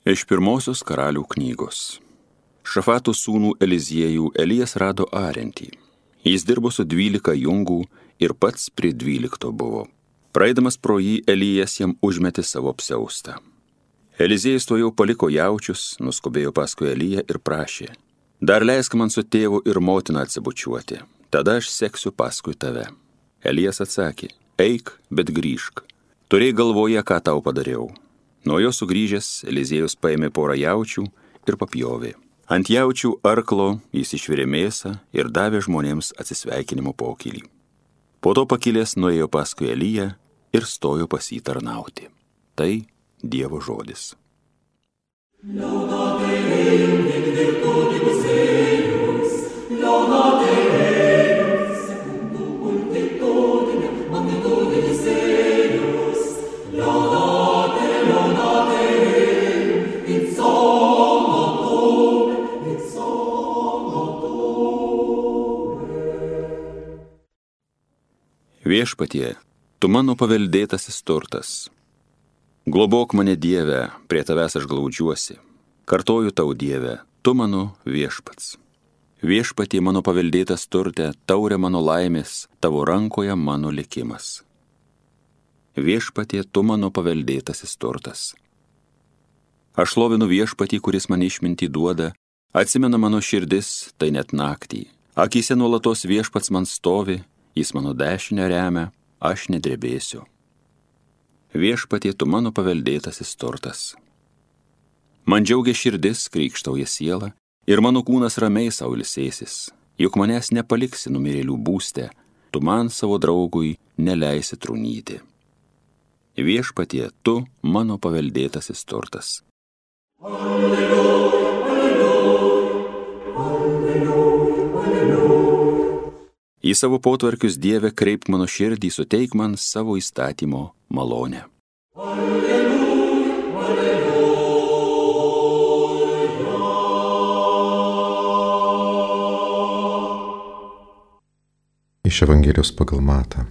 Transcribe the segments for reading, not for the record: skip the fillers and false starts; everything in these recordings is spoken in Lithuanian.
Iš pirmosios karalių knygos. Šafato sūnų Eliziejų Elijas rado ariantį. Jis dirbo su 12 jungų ir pats prie 12 buvo. Praeidamas pro jį, Elijas jam užmetė savo apsiaustą. Eliziejus to jau paliko jaučius, nuskubėjo paskui Eliją ir prašė: dar leisk man su tėvu ir motina atsibučiuoti, tada aš seksiu paskui tave. Elijas atsakė: eik, bet grįžk. Turėjai galvoje, ką tau padariau. Nuo jo sugrįžęs, Eliziejus paėmė porą jaučių ir papjovė. Ant jaučių arklo jis išvirė mėsą ir davė žmonėms atsisveikinimo pokylį. Po to pakilęs nuėjo paskui Eliją ir stojo pas jį tarnauti. Tai Dievo žodis. Viešpatie, tu mano paveldėtasis turtas. Globok mane, Dieve, prie tavęs aš glaudžiuosi. Kartoju tau, Dieve, tu mano viešpats. Viešpatie, mano paveldėtas turte, taurė mano laimės, tavo rankoje mano likimas. Viešpatie, tu mano paveldėtasis turtas. Aš šlovinu viešpatį, kuris man išmintį duoda, atsimena mano širdis, tai net naktį. Akyse nuolatos viešpats man stovi, jis mano dešinę remia, aš nedrebėsiu. Viešpatie, tu mano paveldėtasis turtas. Man džiaugia širdis, krykštauja siela, ir mano kūnas ramiai sau ilsėsis, juk manęs nepaliksi numirėlių būste, tu man savo draugui neleisi trūnyti. Viešpatie, tu mano paveldėtasis turtas. Alleluja, alleluja, alleluja, alleluja. Į savo potvarkius, Dieve, kreipk mano širdį, suteik man savo įstatymo malonę. Alleluja, alleluja. Iš Evangelijos pagal Matą.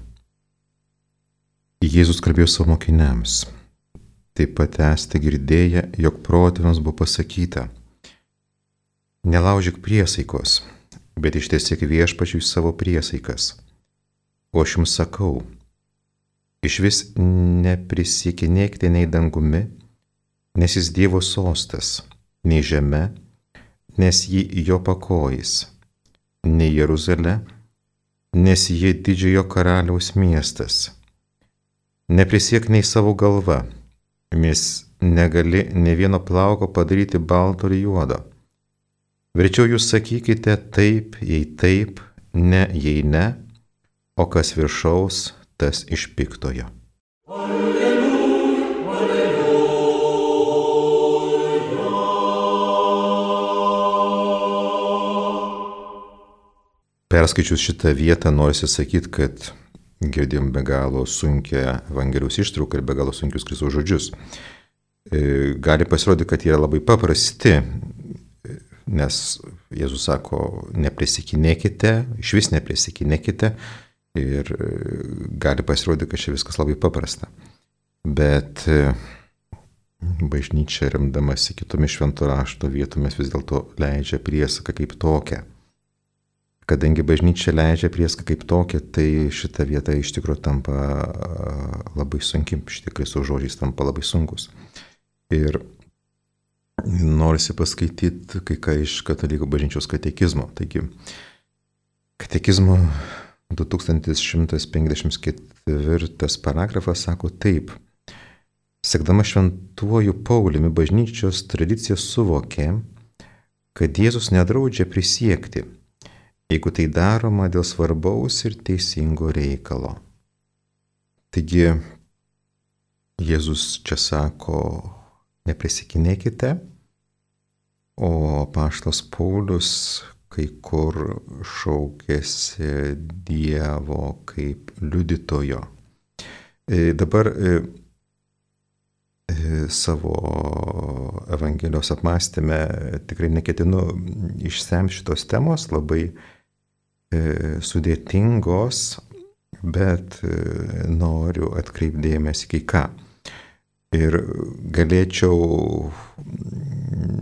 Jėzus kalbėjo savo mokiniams: taip pat esate girdėję, jog protėviams buvo pasakyta: nelaužyk priesaikos, bet ištiesėk viešpačiui savo priesaikas. O aš jums sakau, išvis neprisiekinėkite nei dangumi, nes jis Dievo sostas, nei žeme, nes ji jo pakojis, nei Jeruzalė, nes ji didžiojo karaliaus miestas. Neprisiek nei savo galva, nes negali ne vieno plauko padaryti balto ir juodo. Verčiau jūs sakykite taip, jei taip, ne, jei ne, o kas viršaus, tas iš piktojo. Alleluja, alleluja. Perskaičius šitą vietą, norisi sakyti, kad girdėjom be galo sunkią Evangelijos ištrauką ir be galo sunkius Kristaus žodžius. Gali pasirodyti, kad jie yra labai paprasti, nes Jėzus sako, neprisikinėkite, išvis neprisikinėkite, ir gali pasirodyti, kad čia viskas labai paprasta. Bet bažnyčia, remdamasi kitomis švento rašto vietomis, vis dėlto leidžia priesaką kaip tokią. Kadangi bažnyčia leidžia priesaką kaip tokią, tai šita vieta iš tikrųjų tampa labai sunki, šitie Kristaus žodžiais tampa labai sunkus. Ir norisi paskaityti kai ką iš katalikų bažnyčios katekizmo. Taigi, katekizmo 2154 paragrafas sako taip: sekdama šventuoju Pauliumi, bažnyčios tradicija suvokė, kad Jėzus nedraudžia prisiekti, jeigu tai daroma dėl svarbaus ir teisingo reikalo. Taigi, Jėzus čia sako, neprisikinėkite, o apaštalas Paulius kai kur šaukėsi Dievo kaip liudytojo. Dabar savo Evangelijos apmąstyme tikrai neketinu išsemti šitos temos, labai sudėtingos, bet noriu atkreipdėmėsi kai ką. Ir galėčiau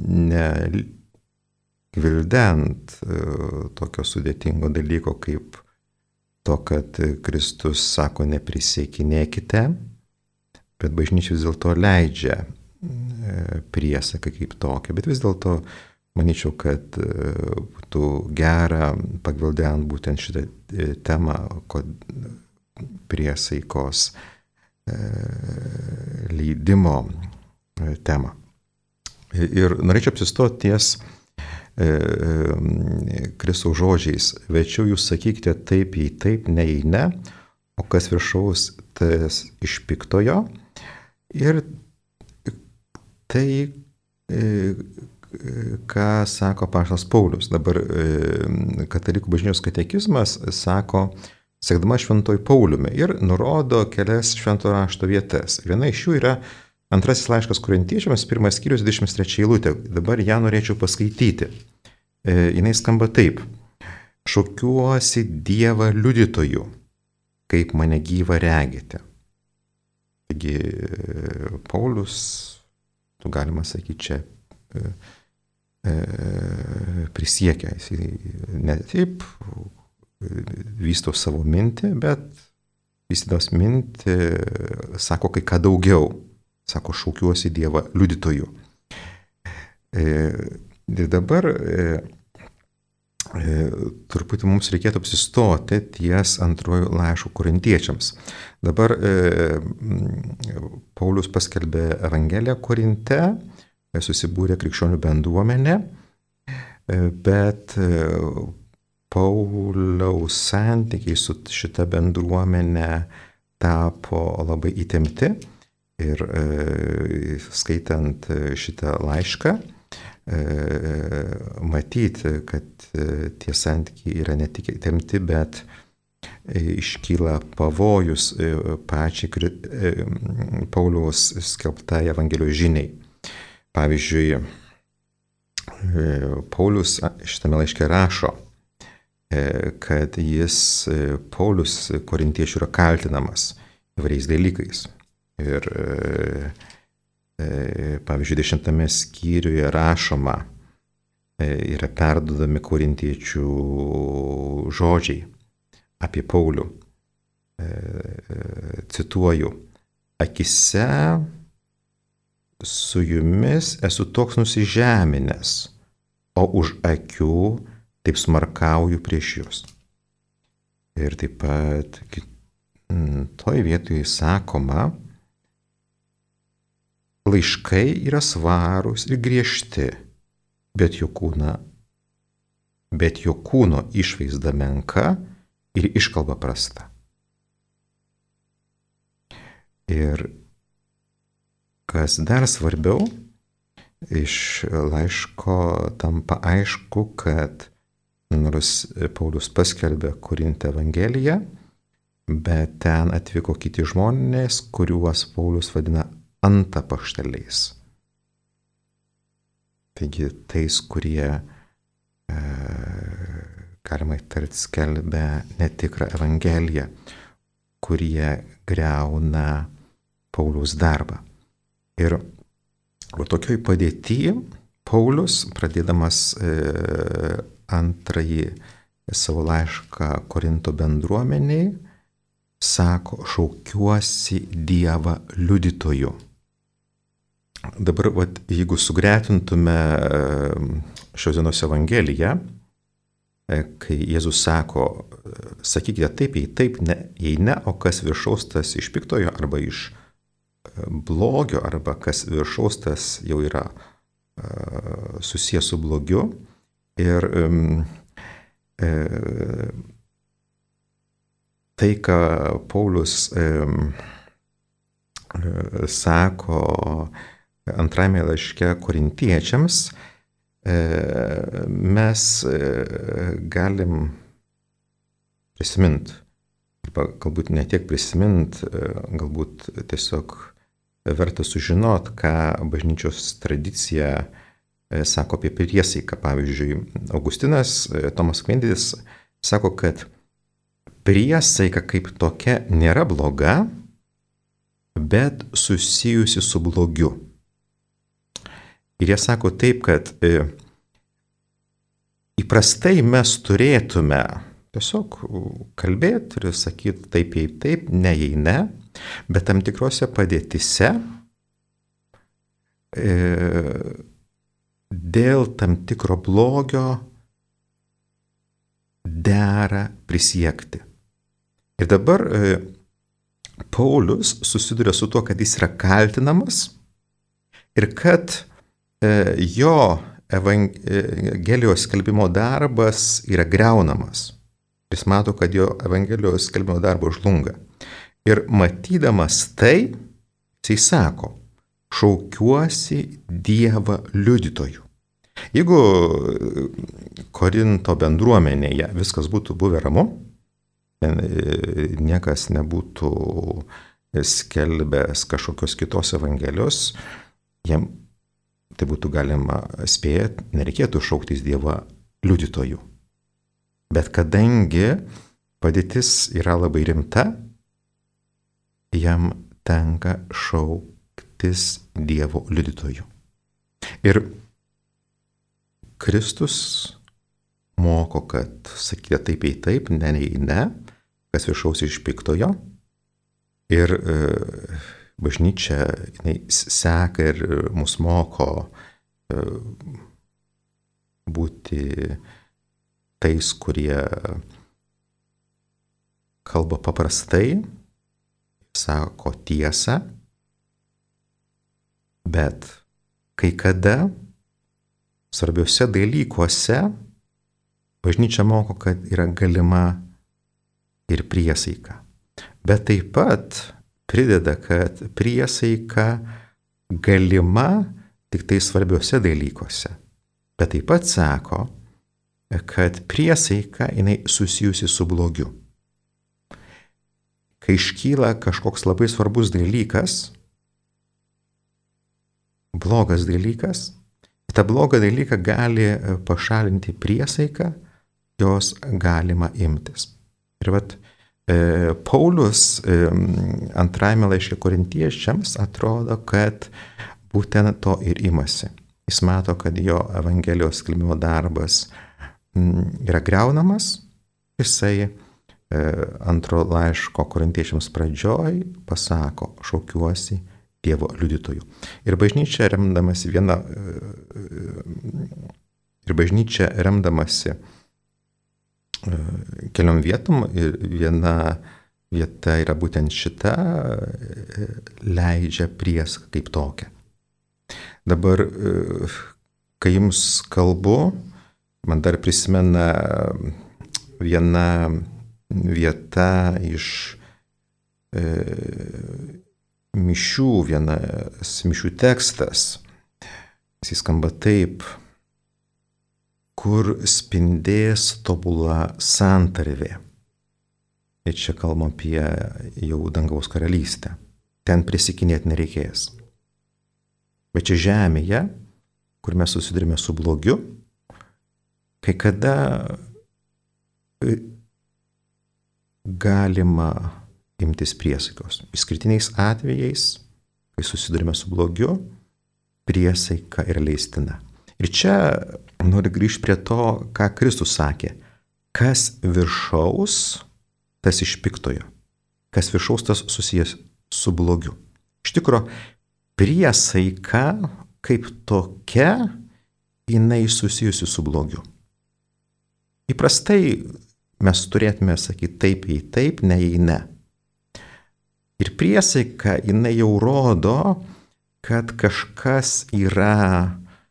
negvildent tokio sudėtingo dalyko kaip to, kad Kristus sako neprisiekinėkite, bet bažnyčia vis dėlto leidžia priesaką kaip tokią. Bet vis dėlto manyčiau, kad būtų gera pagvildent būtent šitą temą, priesaikos leidimo temą. Ir norėčiau apsistoti ties Kristaus žodžiais: verčiau jūs sakykite taip, jei taip, ne, jei ne, o kas viršaus, tas iš piktojo. Ir tai, ką sako apaštalas Paulius. Dabar katalikų bažnyčios katekizmas sako, sekdama šventuoju Pauliumi, ir nurodo kelias šventojo rašto vietas. Viena iš jų yra antrasis laiškas Korintiečiams, 1 skyrius, 23 eilutė. Dabar ją norėčiau paskaityti. Jinai skamba taip: šaukiuosi Dievą liudytojų, kaip mane gyvą regite. Taigi Paulius, galima sakyti, čia prisiekia. Jis ne taip vysto savo mintį, bet vystydamas mintį sako kai ką daugiau. Sako, šaukiuosi Dievą liudytojų. Ir dabar truputį mums reikėtų apsistoti ties antrojų laiškų Korintiečiams. Dabar Paulius paskelbė Evangeliją Korinte, susibūrė krikščionių bendruomenė, bet Pauliaus santykiai su šita bendruomenė tapo labai įtempti. Ir skaitant šitą laišką, matyti, kad tie santykiai yra ne tik įtempti, bet iškyla pavojus pačiai Pauliaus skelbtai Evangelijos žiniai. Pavyzdžiui, Paulius šitame laiške rašo, kad Paulius korintiečių yra kaltinamas įvairiais dalykais. Ir pavyzdžiui, 10 skyriuje rašoma, yra perduodami korintiečių žodžiai apie Paulių. Cituoju: akise su jumis esu toks nusižeminęs, o už akių taip smarkauju prieš jūs. Ir taip pat toj vietoje sakoma, laiškai yra svarūs ir griežti, bet jo kūno išvaizda menka ir iškalba prasta. Ir kas dar svarbiau, iš laiško tampa aišku, kad nors Paulius paskelbė Korinte Evangeliją, bet ten atvyko kiti žmonės, kuriuos Paulius vadina antapaštaliais. Taigi tais, kurie, galima įtarti, skelbia netikrą Evangeliją, kurie griauna Pauliaus darbą. Ir tokioj padėtyje Paulius, pradėdamas antrąjį savo laišką Korinto bendruomeniai, sako, šaukiuosi Dievą liudytojų. Dabar, jeigu sugretintume šios dienos Evangeliją, kai Jėzus sako, sakykite taip, jei taip, ne, jei ne, o kas viršaus tas iš piktojo arba iš blogio, arba kas viršaus tas jau yra susijęs su blogiu. Ir tai, ką Paulius sako antrame laiške korintiečiams, mes galim prisiminti, arba galbūt ne tiek prisiminti, galbūt tiesiog verta sužinot, ką bažnyčios tradicija sako apie priesaiką. Pavyzdžiui, Augustinas Tomas Akvinėtis sako, kad priesaika kaip tokia nėra bloga, bet susijusi su blogiu. Ir jie sako taip, kad įprastai mes turėtume tiesiog kalbėti ir sakyti taip, jei taip, ne, jei ne, bet tam tikrose padėtise dėl tam tikro blogio dera prisiekti. Ir dabar Paulius susiduria su tuo, kad jis yra kaltinamas ir kad jo evangelijos skelbimo darbas yra griaunamas. Jis mato, kad jo evangelijos skelbimo darbas žlunga. Ir matydamas tai, jisai sako, šaukiuosi Dievą liudytojų. Jeigu Korinto bendruomenėje viskas būtų buvę ramu, niekas nebūtų skelbęs kažkokios kitos evangelijos, jam tai būtų galima spėti, nereikėtų šauktis Dievą liudytojų. Bet kadangi padėtis yra labai rimta, jam tenka šauktis Dievo liudytojų. Ir Kristus moko, kad sakyti taip, jei taip, ne, nei ne, kas viršaus iš piktojo. Ir bažnyčia seka ir mus moko būti tais, kurie kalba paprastai, sako tiesą, bet kai kada svarbiuose dalykuose bažnyčia moko, kad yra galima ir priesaika. Bet taip pat prideda, kad priesaika galima tik tai svarbiuose dalykuose. Bet taip pat sako, kad priesaika jinai susijusi su blogiu. Kai iškyla kažkoks labai svarbus dalykas, blogas dalykas, tą blogą dalyką gali pašalinti priesaiką, jos galima imtis. Ir vat Paulius antrajame laiške korintiečiams atrodo, kad būtent to ir imasi. Jis mato, kad jo evangelijos skelbimo darbas yra griaunamas, jisai antro laiško korintiečiams pradžioj pasako, šaukiuosi Dievo liudytojų. Ir bažnyčia remdamasi keliom vietom, ir viena vieta yra būtent šita, leidžia priesaiką kaip tokią. Dabar, kai jums kalbu, man dar prisimena viena vieta iš mišių, vienas mišių tekstas. Jis skamba taip: kur spindės tobula santarvė. Ir čia kalbam apie jau dangaus karalystę. Ten prisikinėti nereikės. Bet čia žemėje, kur mes susidurime su blogiu, kai kada galima imtis priesaikos. Išskirtiniais atvejais, kai susidurime su blogiu, priesaika yra leistina. Ir čia noriu grįžti prie to, ką Kristus sakė. Kas viršaus, tas iš piktojo. Kas viršaus, tas susijęs su blogiu. Iš tikro, priesaika kaip tokia, jinai susijusi su blogiu. Įprastai mes turėtume sakyti taip, jei taip, ne, jei ne. Ir priesaika, jinai jau rodo, kad kažkas yra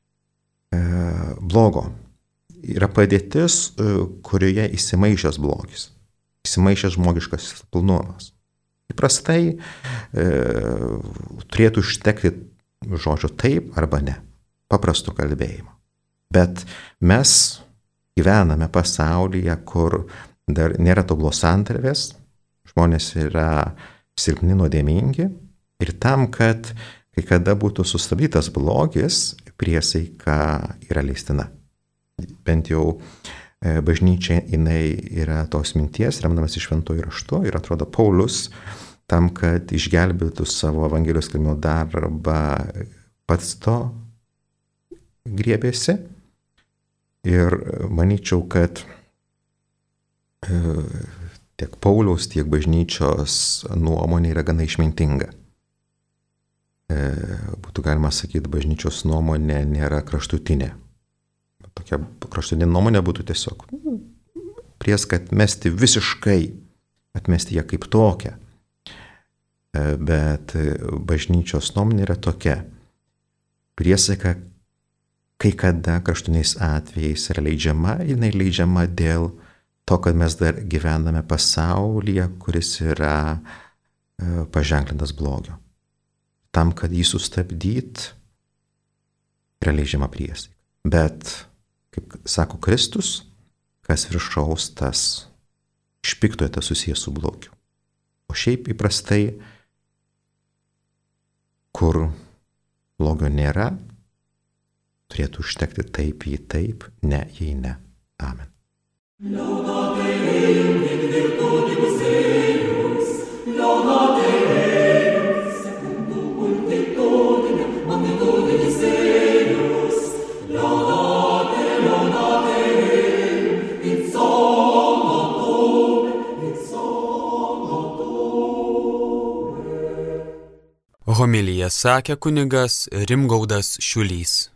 blogo. Yra padėtis, kurioje įsimaišęs blogis. Įsimaišęs žmogiškas silpnumas. Įprastai turėtų užtekti žodžio taip arba ne. Paprasto kalbėjimo. Bet mes gyvename pasaulyje, kur dar nėra tobulos santarvės, žmonės yra silpni, nuodėmingi, ir tam, kad kai kada būtų sustabdytas blogis, priesaika yra leistina. Bent jau bažnyčia jinai yra tos minties, remdamas iš šventuoju raštu, ir atrodo Paulius tam, kad išgelbėtų savo evangelijos skelbimo darbą, pats to griebėsi. Ir manyčiau, kad tiek Pauliaus, tiek bažnyčios nuomonė yra gana išmintinga. Būtų galima sakyti, bažnyčios nuomonė nėra kraštutinė. Tokia kraštutinė nuomonė būtų tiesiog priesaika atmesti visiškai, atmesti ją kaip tokią. Bet bažnyčios nuomonė yra tokia. Priesaika kai kada kraštutiniais atvejais yra leidžiama, jinai leidžiama dėl to, kad mes dar gyvename pasaulyje, kuris yra paženklintas blogio. Tam, kad jį sustabdyt, yra leidžiama priesaika. Bet, kaip sako Kristus, kas viršaus, tas iš piktojo tas susijęs su blogiu. O šiaip įprastai, kur blogio nėra, turėtų užtekti taip, jei taip, ne, jei ne. Amen. Laudate Deum in virtutibus eius, laudate Deum secundum multitudinem magnitudinis eius, laudate Deum in somno tube. Homiliją sakė kunigas Rimgaudas Šiulys.